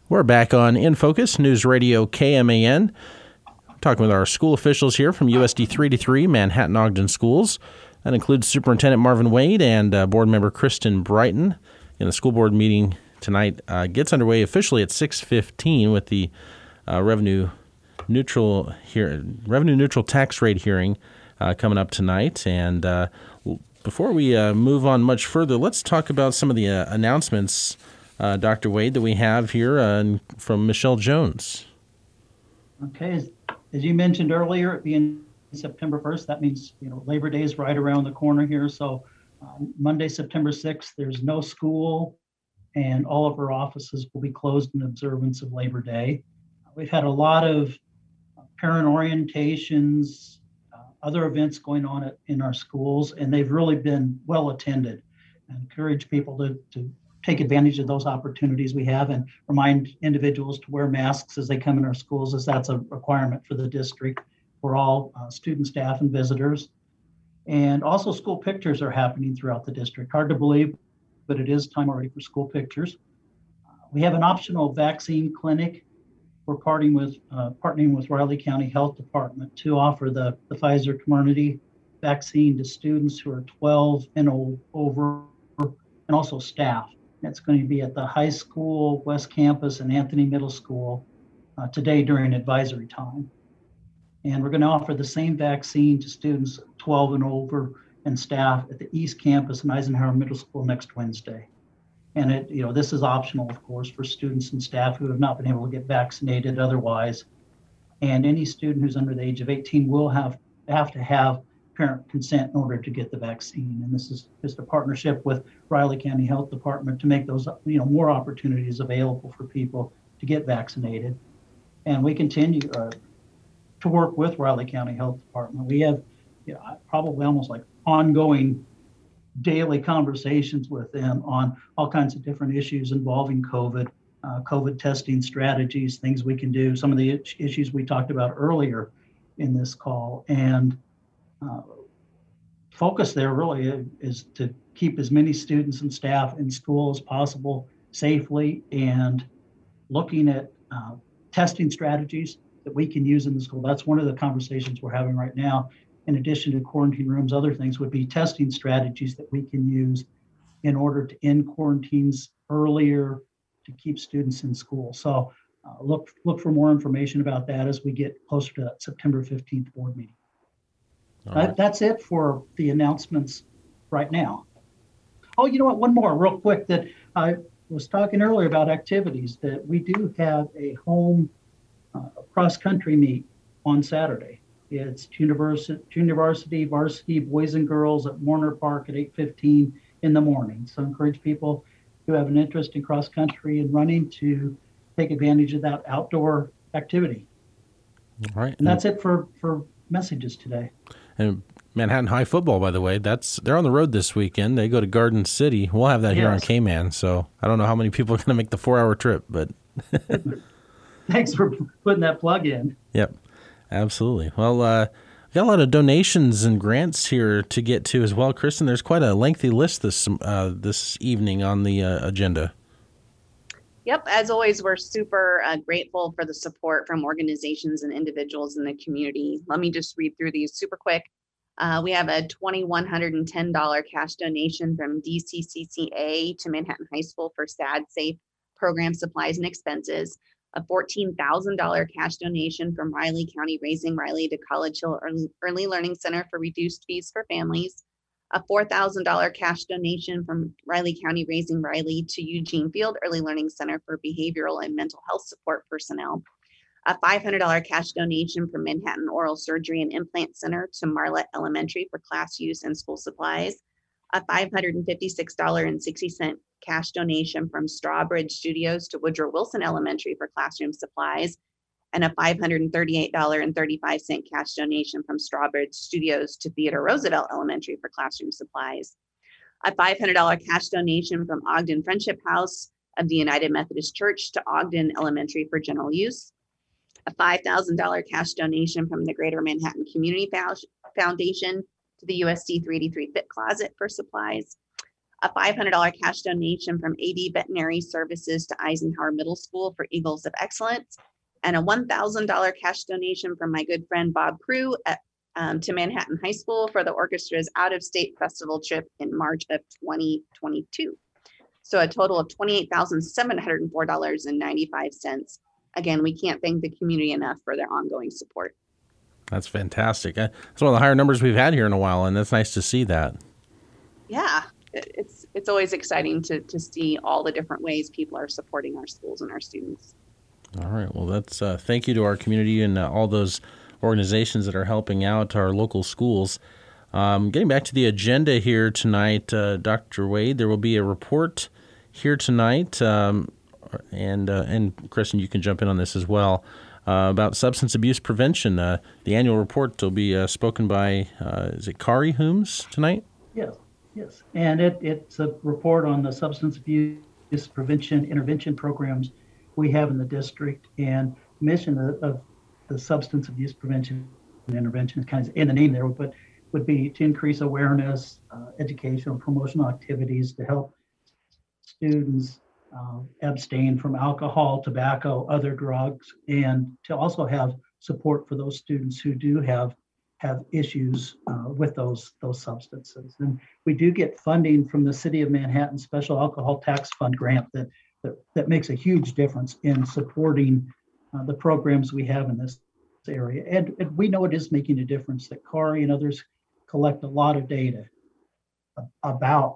We're back on In Focus, News Radio KMAN, talking with our school officials here from USD 3-3 Manhattan-Ogden Schools. That includes Superintendent Marvin Wade and Board Member Kristen Brighton. And the school board meeting tonight gets underway officially at 6:15 with the revenue neutral tax rate hearing coming up tonight. And before we move on much further, let's talk about some of the announcements, Dr. Wade, that we have here from Michelle Jones. Okay, as you mentioned earlier, it being September 1st, that means Labor Day is right around the corner here. So Monday, September 6th, there's no school, and all of our offices will be closed in observance of Labor Day. We've had a lot of parent orientations, other events going on in our schools, and they've really been well attended. I encourage people to take advantage of those opportunities we have and remind individuals to wear masks as they come in our schools, as that's a requirement for the district for all student, staff, and visitors. And also school pictures are happening throughout the district. Hard to believe, but it is time already for school pictures. We have an optional vaccine clinic. We're partnering with Riley County Health Department to offer the Pfizer Comirnaty vaccine to students who are 12 and over, and also staff. It's going to be at the high school, West Campus, and Anthony Middle School today during advisory time. And we're going to offer the same vaccine to students 12 and over and staff at the East Campus and Eisenhower Middle School next Wednesday. And this is optional, of course, for students and staff who have not been able to get vaccinated otherwise. And any student who's under the age of 18 will have to have parent consent in order to get the vaccine. And this is just a partnership with Riley County Health Department to make those more opportunities available for people to get vaccinated. And we continue to work with Riley County Health Department. We have probably almost like ongoing daily conversations with them on all kinds of different issues involving COVID, COVID testing strategies, things we can do, some of the issues we talked about earlier in this call. And focus there really is to keep as many students and staff in school as possible safely, and looking at testing strategies that we can use in the school. That's one of the conversations we're having right now. In addition to quarantine rooms, other things would be testing strategies that we can use in order to end quarantines earlier to keep students in school. So look for more information about that as we get closer to that September 15th board meeting. Right. That's it for the announcements right now. Oh, you know what? One more real quick, that I was talking earlier about activities, that we do have a home cross-country meet on Saturday. It's university varsity boys and girls at Warner Park at 8:15 in the morning. So I encourage people who have an interest in cross-country and running to take advantage of that outdoor activity. All right. And that's it for messages today. And Manhattan High football, by the way, they're on the road this weekend. They go to Garden City. We'll have that here on KMAN. So I don't know how many people are going to make the 4-hour trip, but thanks for putting that plug in. Yep, absolutely. Well, we got a lot of donations and grants here to get to as well, Kristen. There's quite a lengthy list this evening on the agenda. Yep. As always, we're super grateful for the support from organizations and individuals in the community. Let me just read through these super quick. We have a $2,110 cash donation from DCCCA to Manhattan High School for SAD Safe program supplies and expenses. A $14,000 cash donation from Riley County Raising Riley to College Hill Early Learning Center for reduced fees for families. A $4,000 cash donation from Riley County Raising Riley to Eugene Field Early Learning Center for behavioral and mental health support personnel. A $500 cash donation from Manhattan Oral Surgery and Implant Center to Marlette Elementary for class use and school supplies. A $556.60 cash donation from Strawbridge Studios to Woodrow Wilson Elementary for classroom supplies. And a $538.35 cash donation from Strawbridge Studios to Theodore Roosevelt Elementary for classroom supplies. A $500 cash donation from Ogden Friendship House of the United Methodist Church to Ogden Elementary for general use. A $5,000 cash donation from the Greater Manhattan Community Foundation to the USD 383 Fit Closet for supplies. a $500 cash donation from AD Veterinary Services to Eisenhower Middle School for Eagles of Excellence, and a $1,000 cash donation from my good friend Bob Prue to Manhattan High School for the orchestra's out-of-state festival trip in March of 2022. So a total of $28,704.95. Again, we can't thank the community enough for their ongoing support. That's fantastic. That's one of the higher numbers we've had here in a while, and that's nice to see that. Yeah, it's always exciting to see all the different ways people are supporting our schools and our students. All right. Well, that's thank you to our community and all those organizations that are helping out our local schools. Getting back to the agenda here tonight, Dr. Wade, there will be a report here tonight, and Kristen, you can jump in on this as well, about substance abuse prevention. The annual report will be spoken by, is it Kari Hooms tonight? Yes. And it's a report on the substance abuse prevention intervention programs we have in the district, and mission of the substance abuse prevention and intervention is kind of in the name there, but would be to increase awareness, educational, promotional activities to help students abstain from alcohol, tobacco, other drugs, and to also have support for those students who do have issues with those substances. And we do get funding from the City of Manhattan Special Alcohol Tax Fund grant that makes a huge difference in supporting the programs we have in this area. And we know it is making a difference that Kari and others collect a lot of data about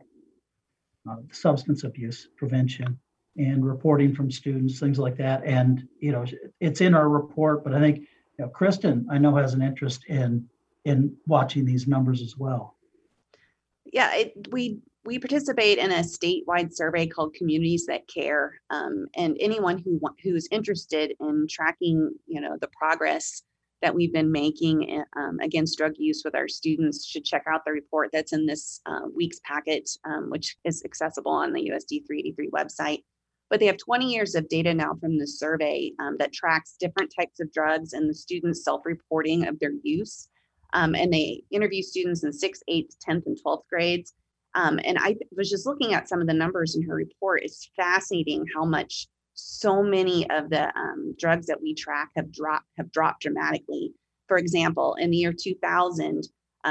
substance abuse prevention and reporting from students, things like that. And, it's in our report, but I think, Kristen, I know, has an interest in watching these numbers as well. Yeah, we participate in a statewide survey called Communities That Care, and anyone who's interested in tracking, the progress that we've been making against drug use with our students should check out the report that's in this week's packet, which is accessible on the USD 383 website. But they have 20 years of data now from the survey that tracks different types of drugs and the students' self-reporting of their use. And they interview students in 6th, 8th, 10th, and 12th grades. And I was just looking at some of the numbers in her report. It's fascinating how much so many of the drugs that we track have dropped dramatically. For example, in the year 2000,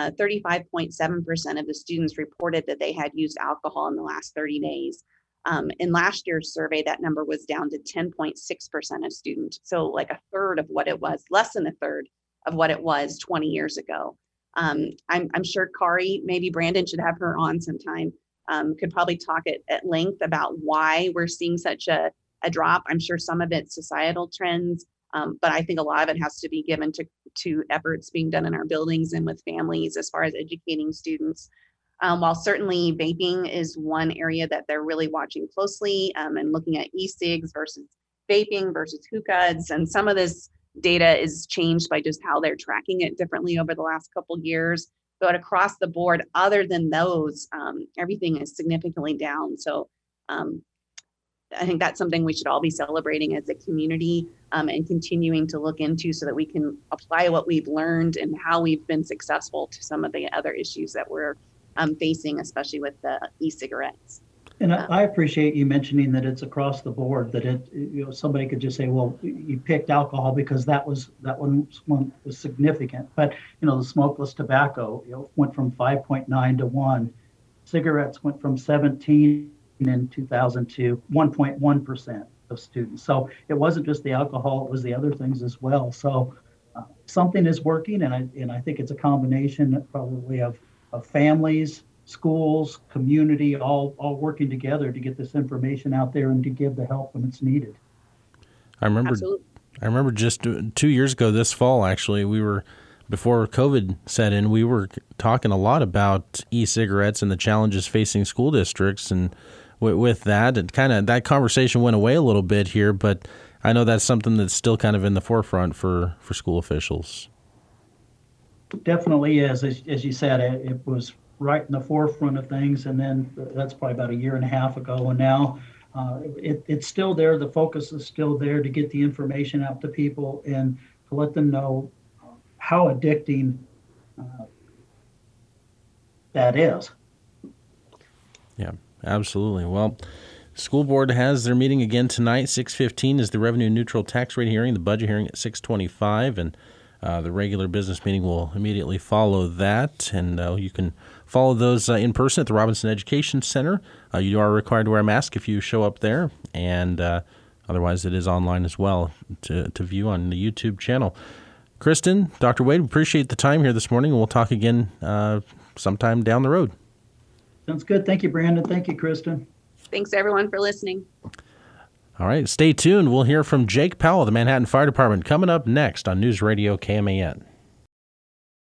35.7% of the students reported that they had used alcohol in the last 30 days. In last year's survey, that number was down to 10.6% of students. So like a third of what it was, less than a third of what it was 20 years ago. I'm sure Kari, maybe Brandon should have her on sometime, could probably talk at length about why we're seeing such a drop. I'm sure some of it's societal trends, but I think a lot of it has to be given to efforts being done in our buildings and with families as far as educating students. While certainly vaping is one area that they're really watching closely, and looking at e-cigs versus vaping versus hookahs, and some of this data is changed by just how they're tracking it differently over the last couple of years. But across the board, other than those, everything is significantly down. So I think that's something we should all be celebrating as a community, and continuing to look into so that we can apply what we've learned and how we've been successful to some of the other issues that we're facing, especially with the e-cigarettes. And I appreciate you mentioning that it's across the board, that somebody could just say, well, you picked alcohol because that one was significant. But, the smokeless tobacco, went from 5.9 to 1. Cigarettes went from 17 in 2000 to 1.1% of students. So it wasn't just the alcohol, it was the other things as well. So something is working, and I think it's a combination probably of families, schools, community, all working together to get this information out there and to give the help when it's needed. I remember just 2 years ago this fall, actually, before COVID set in, we were talking a lot about e-cigarettes and the challenges facing school districts. And with that, that conversation went away a little bit here, but I know that's something that's still kind of in the forefront for school officials. Definitely is. As you said, it was right in the forefront of things, and then that's probably about a year and a half ago, and now it's still there. The focus is still there to get the information out to people and to let them know how addicting that is. Yeah, absolutely. Well, school board has their meeting again tonight. 6:15 is the revenue neutral tax rate hearing, the budget hearing at 6:25, and the regular business meeting will immediately follow that. And you can follow those in person at the Robinson Education Center. You are required to wear a mask if you show up there, and otherwise it is online as well to view on the YouTube channel. Kristen, Dr. Wade, appreciate the time here this morning, and we'll talk again sometime down the road. Sounds good. Thank you, Brandon. Thank you, Kristen. Thanks, everyone, for listening. All right, stay tuned. We'll hear from Jake Powell of the Manhattan Fire Department coming up next on News Radio KMAN.